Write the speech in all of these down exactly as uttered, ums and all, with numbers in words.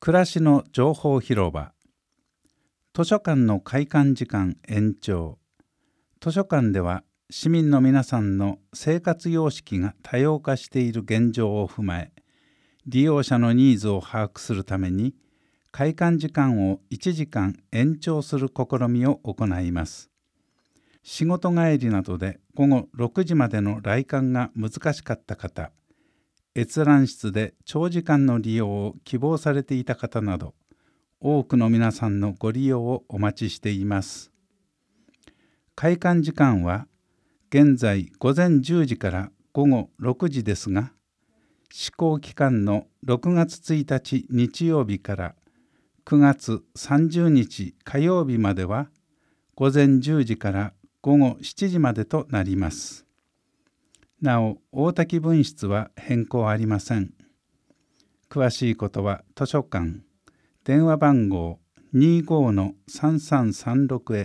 暮らしの情報広場。図書館の開館時間延長。図書館では市民の皆さんの生活様式が多様化している現状を踏まえ、利用者のニーズを把握するために開館時間をいちじかん延長する試みを行います。仕事帰りなどで午後ろくじまでの来館が難しかった方、閲覧室で長時間の利用を希望されていた方など、多くの皆さんのご利用をお待ちしています。開館時間は現在午前じゅうじから午後ろくじですが、施行期間のろくがつついたち日曜日からくがつさんじゅうにち火曜日までは午前じゅうじから午後しちじまでとなります。なお、大滝分室は変更ありません。詳しいことは図書館、電話番号 にじゅうごのさんさんさんろく へ。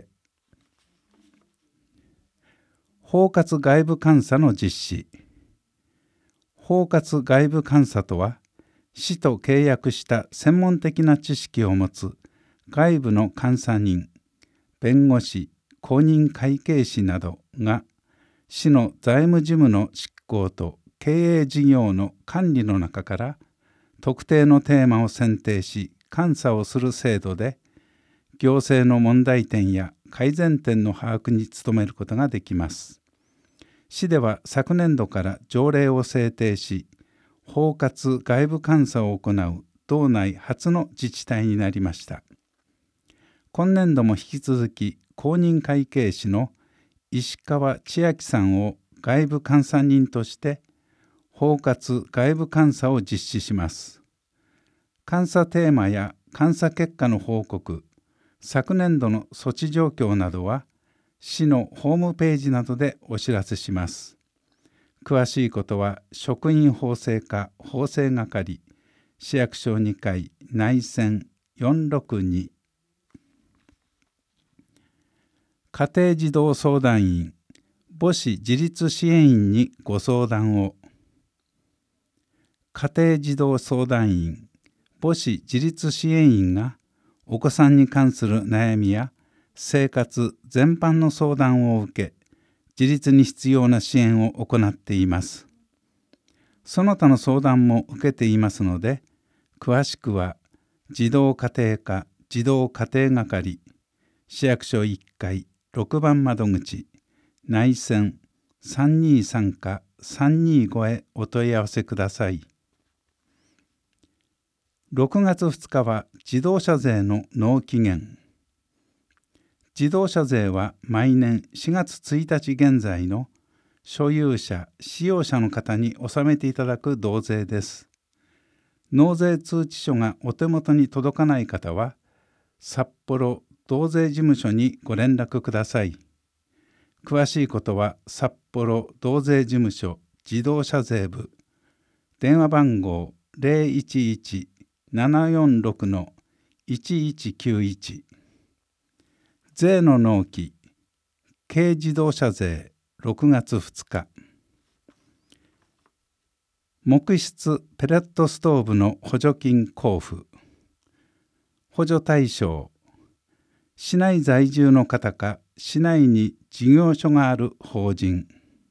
包括外部監査の実施。包括外部監査とは、市と契約した専門的な知識を持つ外部の監査人、弁護士、公認会計士などが、市の財務事務の執行と経営事業の管理の中から特定のテーマを選定し監査をする制度で、行政の問題点や改善点の把握に努めることができます。市では昨年度から条例を制定し、包括外部監査を行う道内初の自治体になりました。今年度も引き続き公認会計士の石川千秋さんを外部監査人として包括外部監査を実施します。監査テーマや監査結果の報告、昨年度の措置状況などは市のホームページなどでお知らせします。詳しいことは職員法制課法制係、市役所にかい内線よんろくに。家庭児童相談員、母子自立支援員にご相談を。家庭児童相談員、母子自立支援員がお子さんに関する悩みや生活全般の相談を受け、自立に必要な支援を行っています。その他の相談も受けていますので、詳しくは児童家庭課児童家庭係、市役所いっかいろくばん窓口、内線さんにさんかさんにごへお問い合わせください。ろくがつふつかは自動車税の納期限。自動車税は毎年しがつついたち現在の所有者・使用者の方に納めていただく納税です。納税通知書がお手元に届かない方は、札幌納税事務所にご連絡ください。詳しいことは札幌納税事務所自動車税部、電話番号 ゼロいちいち ななよんろく いちいちきゅういち。税の納期、軽自動車税ろくがつふつか。木質ペレットストーブの補助金交付。補助対象、市内在住の方か市内に事業所がある法人。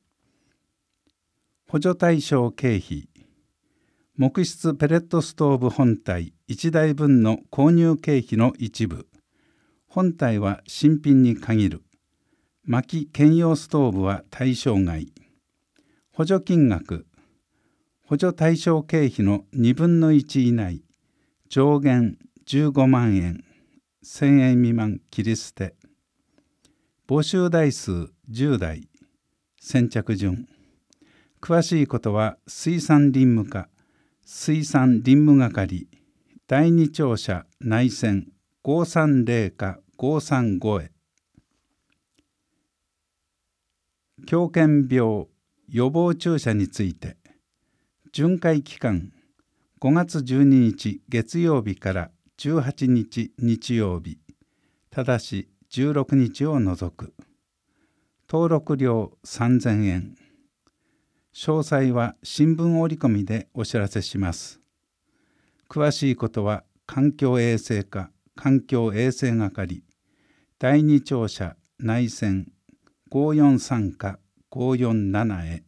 補助対象経費、木質ペレットストーブ本体いちだいぶんの購入経費の一部。本体は新品に限る。薪兼用ストーブは対象外。補助金額、補助対象経費のにぶんのいち以内、上限じゅうごまんえん、せんえん未満切り捨て。募集台数じゅうだい、先着順。詳しいことは水産林務課、水産林務係、だいに庁舎内線ごさんぜろかごさんごへ。狂犬病予防注射について、巡回期間ごがつじゅうににち月曜日からじゅうはちにち日曜日、ただしじゅうろくにちを除く。登録料さんぜんえん。詳細は新聞折り込みでお知らせします。詳しいことは環境衛生課環境衛生係だいに庁舎内線ごーよんさんかごーよんななへ。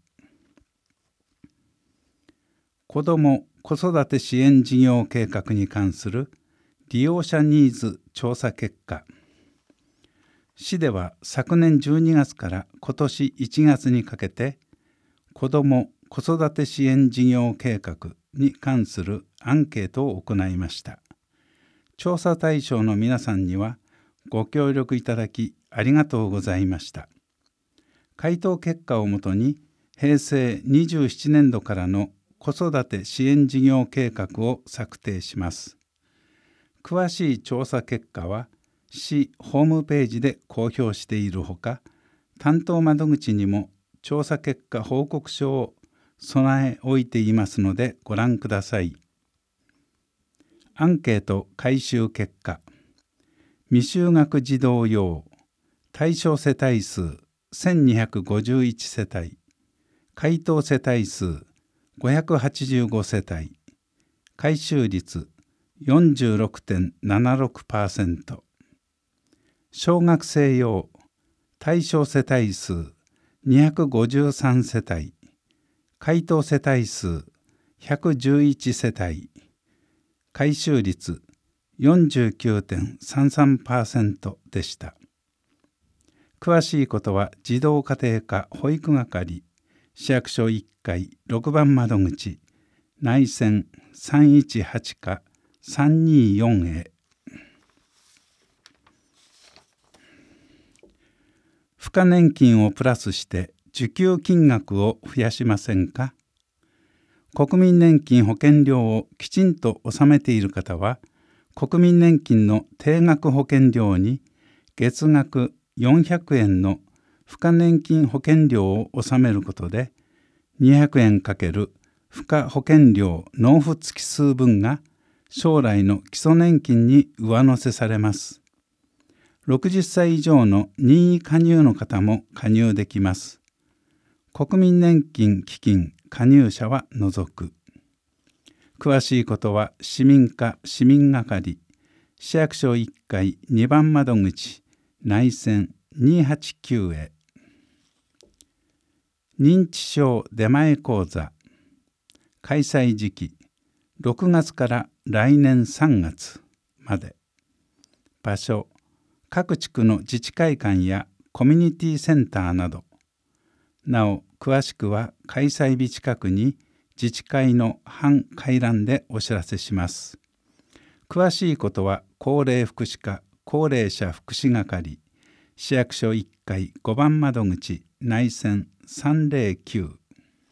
子ども・子育て支援事業計画に関する利用者ニーズ調査結果。市では昨年じゅうにがつから今年いちがつにかけて子ども・子育て支援事業計画に関するアンケートを行いました。調査対象の皆さんにはご協力いただきありがとうございました。回答結果をもとにへいせいにじゅうななねんどからの子育て支援事業計画を策定します。詳しい調査結果は市ホームページで公表しているほか、担当窓口にも調査結果報告書を備え置いていますのでご覧ください。アンケート回収結果。未就学児童養対象世帯数せんにひゃくごじゅういち世帯、回答世帯数ごひゃくはちじゅうご世帯、回収率 よんじゅうろくてんななろくパーセント、小学生用対象世帯数にひゃくごじゅうさん世帯、回答世帯数ひゃくじゅういち世帯、回収率 よんじゅうきゅうてんさんさんパーセント でした。詳しいことは児童家庭科保育係市役所いっかいろくばん窓口内線さんいちはちかさんにーよんへ。付加年金をプラスして受給金額を増やしませんか。国民年金保険料をきちんと納めている方は国民年金の定額保険料に月額よんひゃくえんの付加年金保険料を納めることでにひゃくえん×付加保険料納付月数分が将来の基礎年金に上乗せされます。ろくじゅっさい以上の任意加入の方も加入できます。国民年金基金加入者は除く。詳しいことは市民課市民係市役所いっかいにばん窓口内線にーはちきゅうへ。認知症出前講座開催時期ろくがつから来年さんがつまで。場所各地区の自治会館やコミュニティセンターなど。なお詳しくは開催日近くに自治会の版回覧でお知らせします。詳しいことは高齢福祉課高齢者福祉係市役所いっかいごばん窓口内線さんぜろきゅう。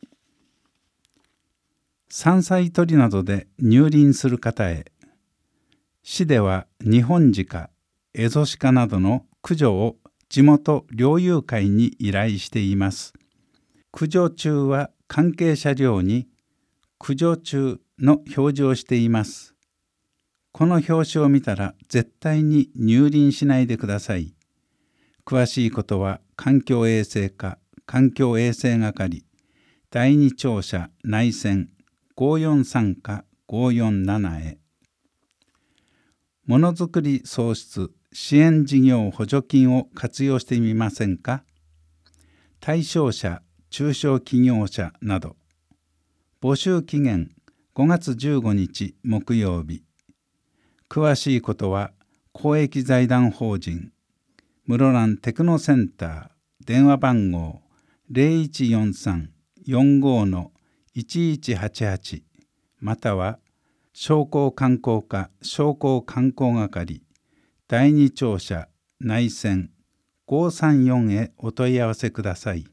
山菜採りなどで入林する方へ。市ではニホンジカ、エゾシカなどの駆除を地元猟友会に依頼しています。駆除中は関係車両に駆除中の表示をしています。この表紙を見たら絶対に入林しないでください。詳しいことは環境衛生課環境衛生係だいに庁舎内線ごーよんさんかごーよんななへ。ものづくり創出支援事業補助金を活用してみませんか。対象者中小企業者など。募集期限ごがつじゅうごにち木曜日。詳しいことは公益財団法人室蘭テクノセンター電話番号 ゼロいちよんさん よんご いちいちはちはち または商工観光課商工観光係だいに庁舎内線ごーさんよんへお問い合わせください。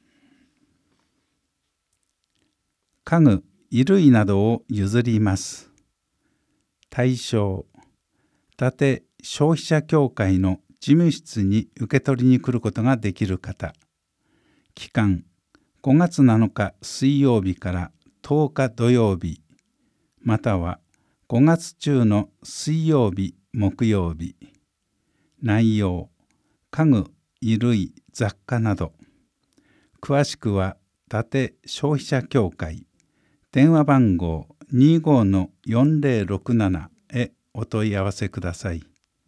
家具・衣類などを譲ります。対象、伊達消費者協会の事務室に受け取りに来ることができる方。期間、ごがつなのか水曜日からとおか土曜日、またはごがつ中の水曜日、木曜日。内容、家具、衣類、雑貨など。詳しくは伊達消費者協会電話番号 にじゅうごのよんぜろろくなな へお問い合わせください。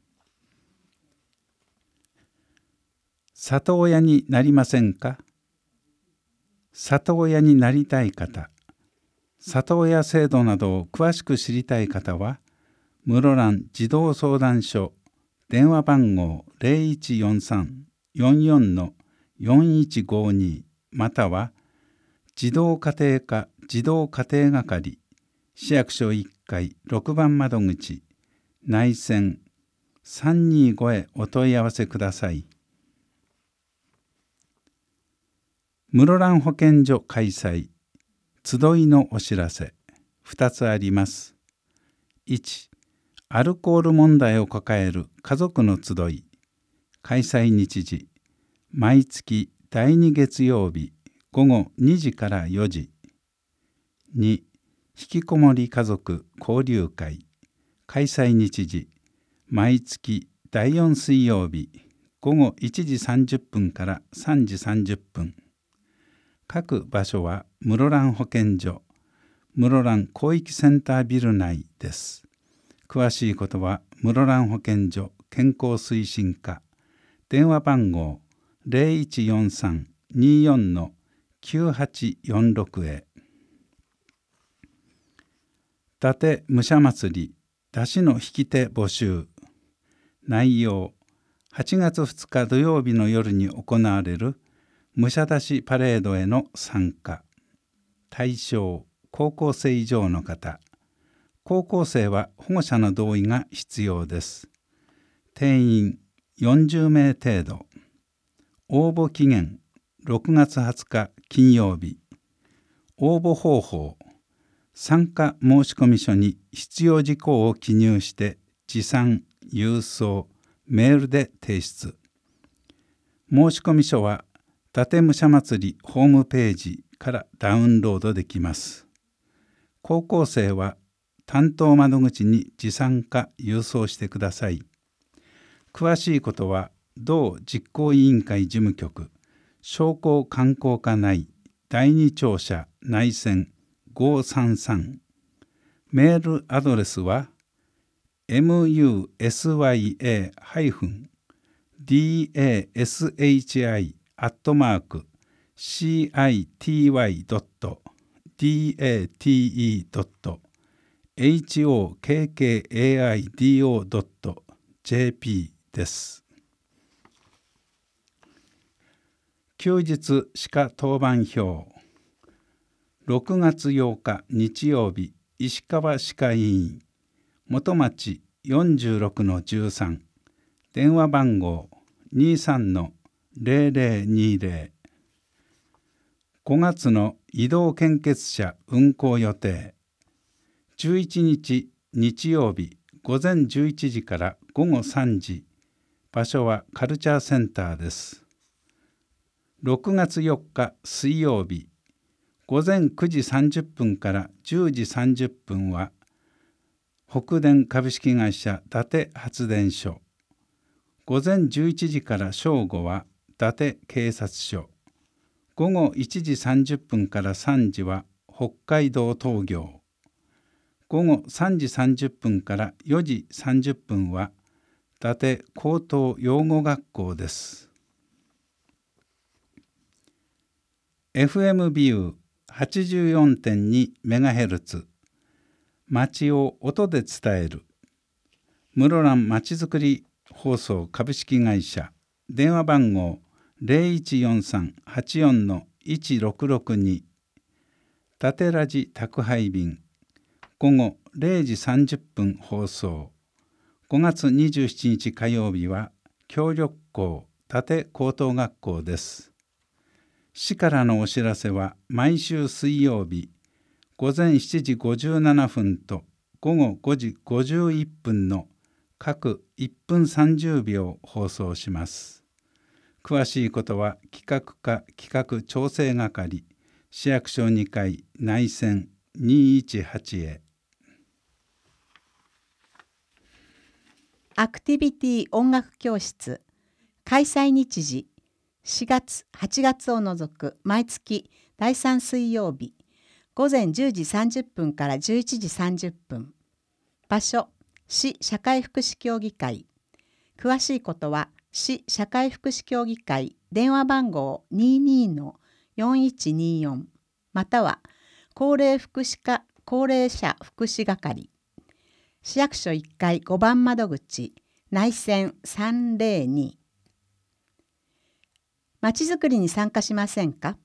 里親になりませんか？里親になりたい方、里親制度などを詳しく知りたい方は、室蘭児童相談所電話番号 ゼロいちよんさん よんよん よんいちごに または児童家庭課児童家庭係市役所いっかいろくばん窓口内線さんにごへお問い合わせください。室蘭保健所開催集いのお知らせふたつあります。いち、アルコール問題を抱える家族の集い開催日時毎月だいに月曜日ごごにじからよじ。に、ひきこもり家族交流会開催日時毎月だいよん水曜日ごごいちじさんじゅっぷんからさんじさんじゅっぷん。各場所は室蘭保健所室蘭広域センタービル内です。詳しいことは室蘭保健所健康推進課電話番号 ゼロいちよんさん にーよん きゅうはちよんろく へ。伊達武者祭り出汁の引き手募集。内容、はちがつふつか土曜日の夜に行われる武者出しパレードへの参加。対象、高校生以上の方。高校生は保護者の同意が必要です。定員よんじゅうめい程度。応募期限ろくがつはつか金曜日。応募方法、参加申込書に必要事項を記入して持参、郵送、メールで提出。申込書は伊達武者祭りホームページからダウンロードできます。高校生は担当窓口に持参か郵送してください。詳しいことは同実行委員会事務局商工観光課内だいに庁舎内線ごさんさん。メールアドレスは ムユーエスワイエー ディーエーエスエイチアイ アットマーク シーアイティーワイ ドット ディーエーティーイー ドット エイチオーケーケーエーアイディーオー ドット ジェーピー です。休日歯科当番表。ろくがつようか日曜日、石川歯科医院元町 よんじゅうろくのじゅうさん 電話番号 にーさんのゼロゼロにゼロ。ごがつの移動献血車運行予定。じゅういちにち日曜日午前じゅういちじからごごさんじ。場所はカルチャーセンターです。ろくがつよっか水曜日午前くじさんじゅっぷんからじゅうじさんじゅっぷんは北電株式会社伊達発電所。午前じゅういちじから正午は伊達警察署。ごごいちじさんじゅっぷんからさんじは北海道東業。ごごさんじさんじゅっぷんからよじさんじゅっぷんは伊達高等養護学校です。エフエム ビュー はちじゅうよんてんにメガヘルツ 町を音で伝える室蘭まちづくり放送株式会社電話番号 ゼロいちよんさん はちよん いちろくろくに。たてラジ宅配便ごごれいじさんじゅっぷん放送。ごがつにじゅうしちにち火曜日は協力校伊達高等学校です。市からのお知らせは毎週水曜日午前しちじごじゅうななふんとごごごじごじゅういっぷんの各いっぷんさんじゅうびょう放送します。詳しいことは企画課企画調整係市役所にかい内線にいちはちへ。 アクティビティ音楽教室開催日時しがつはちがつを除く毎月だいさん水曜日午前じゅうじさんじゅっぷんからじゅういちじさんじゅっぷん。場所市社会福祉協議会。詳しいことは市社会福祉協議会電話番号 にじゅうにのよんいちによん または高齢福祉課高齢者福祉係市役所いっかいごばん窓口内線さんぜろに。まちづくりに参加しませんか？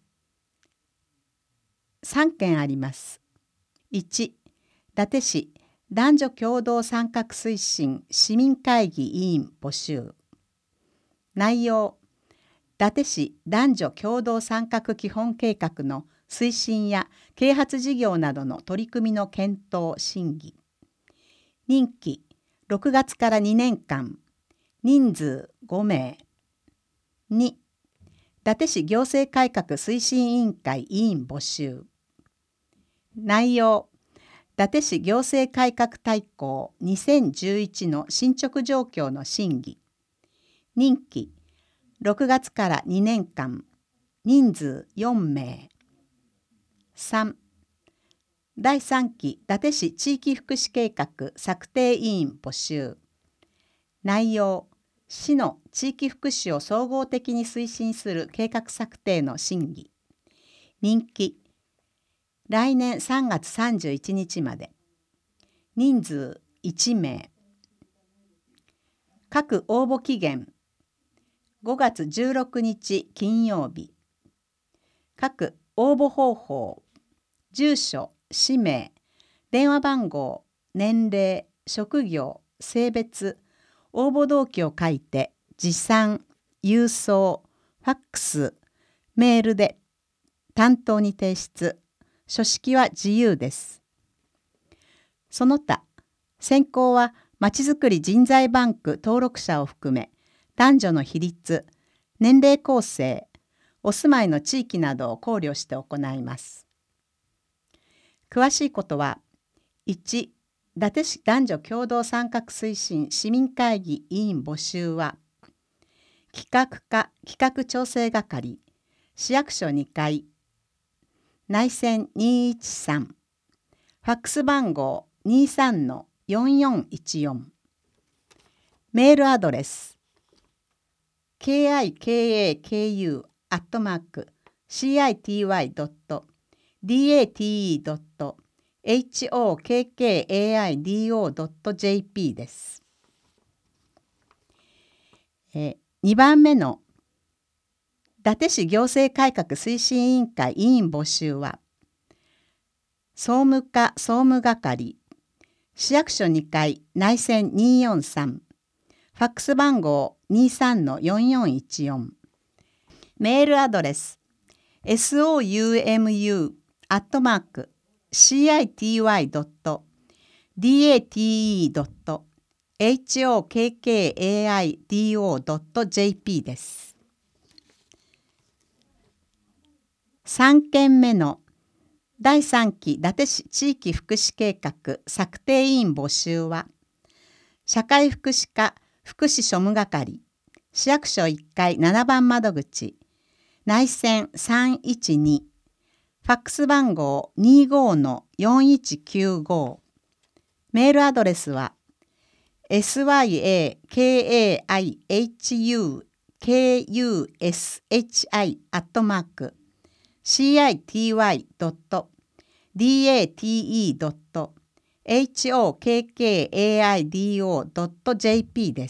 さんけんあります。いち、伊達市男女共同参画推進市民会議委員募集。内容、伊達市男女共同参画基本計画の推進や啓発事業などの取り組みの検討審議。任期、ろくがつからにねんかん。人数ごめい。に、伊達市行政改革推進委員会委員募集。内容、伊達市行政改革大綱にせんじゅういちの進捗状況の審議。任期、ろくがつからにねんかん。人数よんめい。さん、だいさんき伊達市地域福祉計画策定委員募集。内容、市の地域福祉を総合的に推進する計画策定の審議。任期、来年さんがつさんじゅういちにちまで。人数いちめい。各応募期限、ごがつじゅうろくにち金曜日。各応募方法、住所、氏名、電話番号、年齢、職業、性別、応募動機を書いて持参、郵送、ファックス、メールで担当に提出。書式は自由です。その他、選考はまちづくり人材バンク登録者を含め男女の比率、年齢構成、お住まいの地域などを考慮して行います。詳しいことは、いち、伊達市男女共同参画推進市民会議委員募集は、企画課企画調整係、市役所にかい、内線にいちさん、ファックス番号 にじゅうさんのよんよんいちよん。メールアドレス、キャイケーエーケーユー アットマーク シーアイティーワイ ドット ディーエーティーイー ドット エイチオーケーケーエーアイディーオー ドット ジェーピー です。えにばんめの伊達市行政改革推進委員会委員募集は、総務課総務係、市役所にかい内線にーよんさん、ファックス番号 にじゅうさんのよんよんいちよん。メールアドレス、ソウム アットマーク シーアイティーワイ ドット ディーエーティーイー ドット エイチオーケーケーエーアイディーオー ドット ジェーピー です。さんけんめのだいさんき伊達市地域福祉計画策定委員募集は、社会福祉課福祉庶務係、市役所いっかいななばん窓口、内線さんいちに、ファックス番号 にじゅうごのよんいちきゅうご。メールアドレスは エスワイエーケーエーアイエイチユーケーユーエスエイチアイ アットマーク シーアイティーワイ ドット ディーエーティーイー ドット エイチオーケーケーエーアイディーオー ドット ジェーピー です。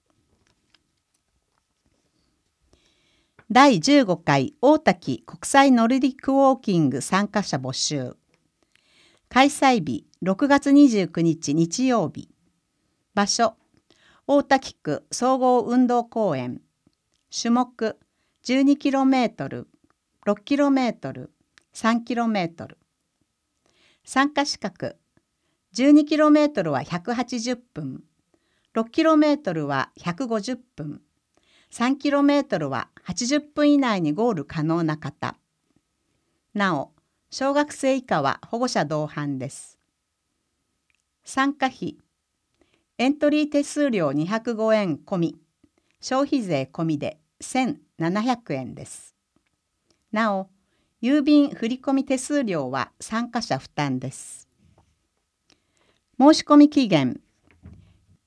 だいじゅうごかい大滝国際ノルディックウォーキング参加者募集。開催日ろくがつにじゅうくにち日曜日。場所、大滝区総合運動公園。種目、じゅうにキロメートル、ろっキロメートル、さんキロメートル。参加資格、じゅうにキロメートルはひゃくはちじゅっぷん、ろっキロメートルはひゃくごじゅっぷん、さんキロメートルははちじゅっぷん以内にゴール可能な方。なお、小学生以下は保護者同伴です。参加費、エントリー手数料にひゃくごえん込み、消費税込みでせんななひゃくえんです。なお、郵便振込手数料は参加者負担です。申し込み期限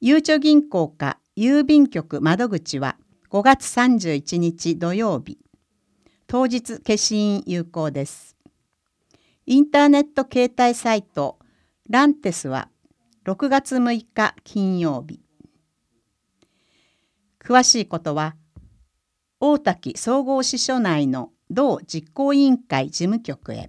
ゆうちょ銀行か郵便局窓口はごがつさんじゅういちにち土曜日。当日消印有効です。インターネット携帯サイトランテスはろくがつむいか金曜日。詳しいことは大滝総合支所内の同実行委員会事務局へ。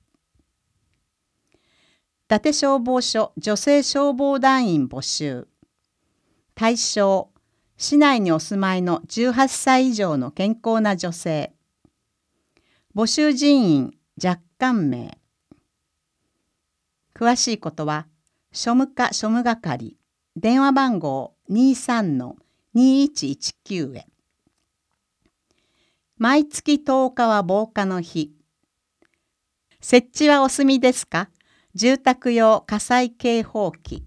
伊達消防署女性消防団員募集。対象、市内にお住まいのじゅうはっさい以上の健康な女性。募集人員若干名。詳しいことは、庶務課庶務係、電話番号 にさんのにいちいちきゅう へ。毎月とおかは防火の日。設置はお済みですか？住宅用火災警報器。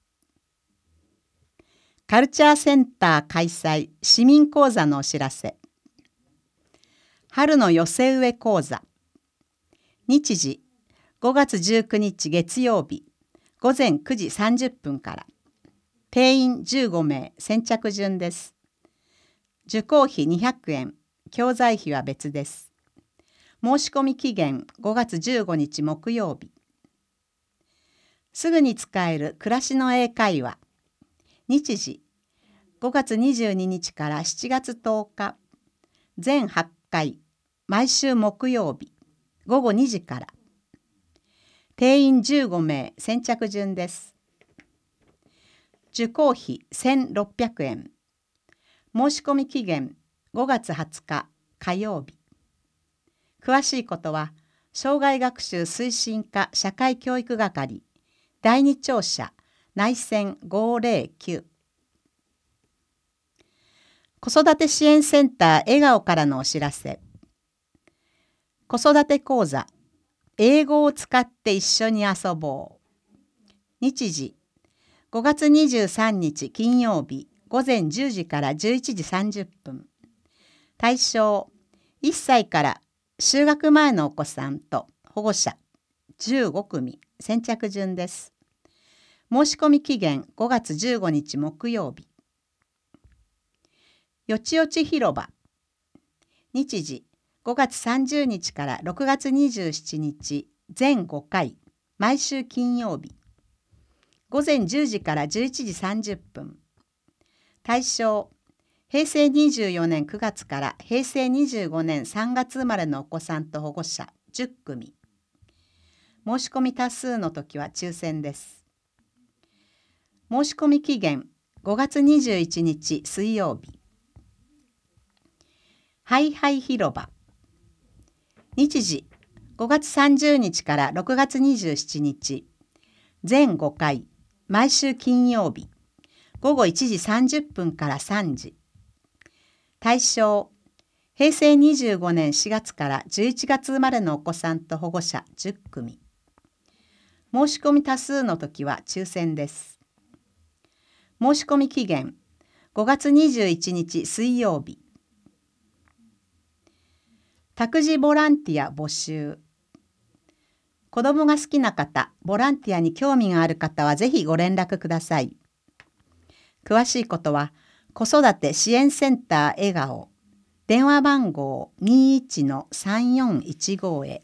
カルチャーセンター開催市民講座のお知らせ。春の寄せ植え講座。日時ごがつじゅうくにち月曜日ごぜんくじさんじゅっぷんから。定員じゅうごめい、先着順です。受講費にひゃくえん、教材費は別です。申し込み期限ごがつじゅうごにち木曜日。すぐに使える暮らしの英会話。日時ごがつにじゅうににちからしちがつとおか。全はちかい、毎週木曜日、ごごにじから。定員じゅうごめい、先着順です。受講費せんろっぴゃくえん。申し込み期限ごがつはつか火曜日。詳しいことは、障害学習推進課社会教育係だいに庁舎内線ごーぜろきゅう。子育て支援センター笑顔からのお知らせ。子育て講座、英語を使って一緒に遊ぼう。日時ごがつにじゅうさんにち金曜日ごぜんじゅうじからじゅういちじさんじゅっぷん。対象いっさいから就学前のお子さんと保護者じゅうごくみ、先着順です。申し込み期限ごがつじゅうごにち木曜日。よちよち広場。日時ごがつさんじゅうにちからろくがつにじゅうしちにち全ごかい、毎週金曜日。ごぜんじゅうじからじゅういちじさんじゅっぷん。対象へいせいにじゅうよねんくがつからへいせいにじゅうごねんさんがつ生まれのお子さんと保護者じゅっくみ。申し込み多数の時は抽選です。申し込み期限ごがつにじゅういちにち水曜日。ハイハイ広場。日時ごがつさんじゅうにちからろくがつにじゅうしちにち全ごかい、毎週金曜日ごごいちじさんじゅっぷんからさんじ。対象へいせいにじゅうごねんしがつからじゅういちがつ生まれのお子さんと保護者じゅっくみ。申し込み多数の時は抽選です。申し込み期限ごがつにじゅういちにち水曜日。託児ボランティア募集。子どもが好きな方、ボランティアに興味がある方はぜひご連絡ください。詳しいことは子育て支援センター笑顔、電話番号 にいちのさんよんいちご へ。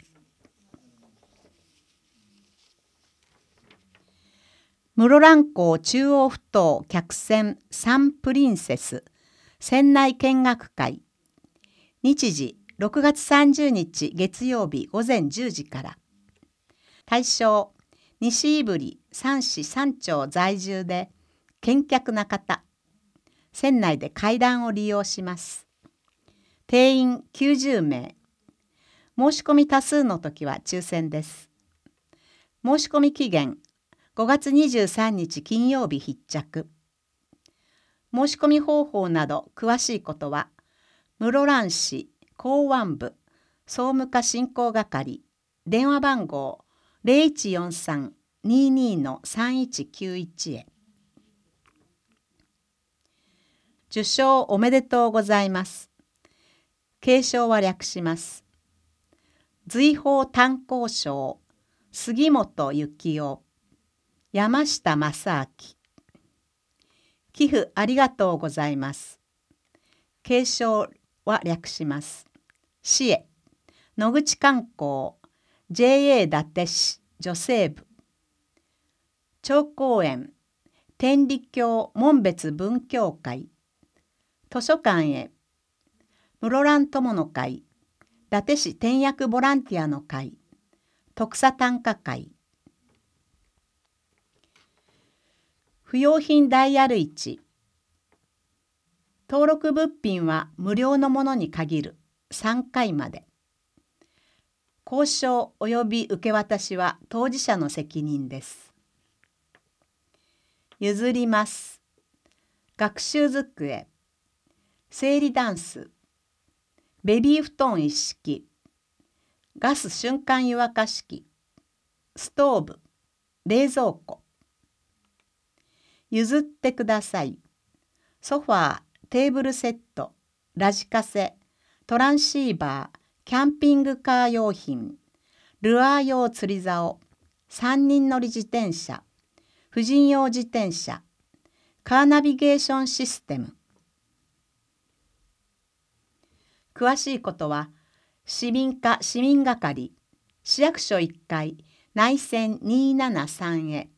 室蘭港中央埠頭客船サンプリンセス船内見学会。日時ろくがつさんじゅうにち月曜日ごぜんじゅうじから。対象西胆振三市三町在住で健脚な方。船内で階段を利用します。定員きゅうじゅうめい。申し込み多数の時は抽選です。申し込み期限ごがつにじゅうさんにち金曜日必着。申し込み方法など詳しいことは室蘭市港湾部総務課振興係電話番号 ゼロいちよんさん ににのさんいちきゅういち へ。受賞おめでとうございます。継承は略します。随宝炭鉱商杉本幸男、山下正明。 寄付ありがとうございます。継承は略します。市へ、野口観光、ジェーエー 伊達市女性部。長公園、天理教門別文教会。図書館へ、室蘭友の会、伊達市転訳ボランティアの会、徳佐短歌会。不用品ダイヤル市。登録物品は無料のものに限るさんかいまで。交渉及び受け渡しは当事者の責任です。譲ります。学習机、生理ダンス、ベビー布団一式、ガス瞬間湯沸かし器、ストーブ、冷蔵庫。譲ってください。ソファー、テーブルセット、ラジカセ、トランシーバー、キャンピングカー用品、ルアー用釣り竿、三人乗り自転車、婦人用自転車、カーナビゲーションシステム。詳しいことは、市民課市民係、市役所いっかい、内線にーななさんへ。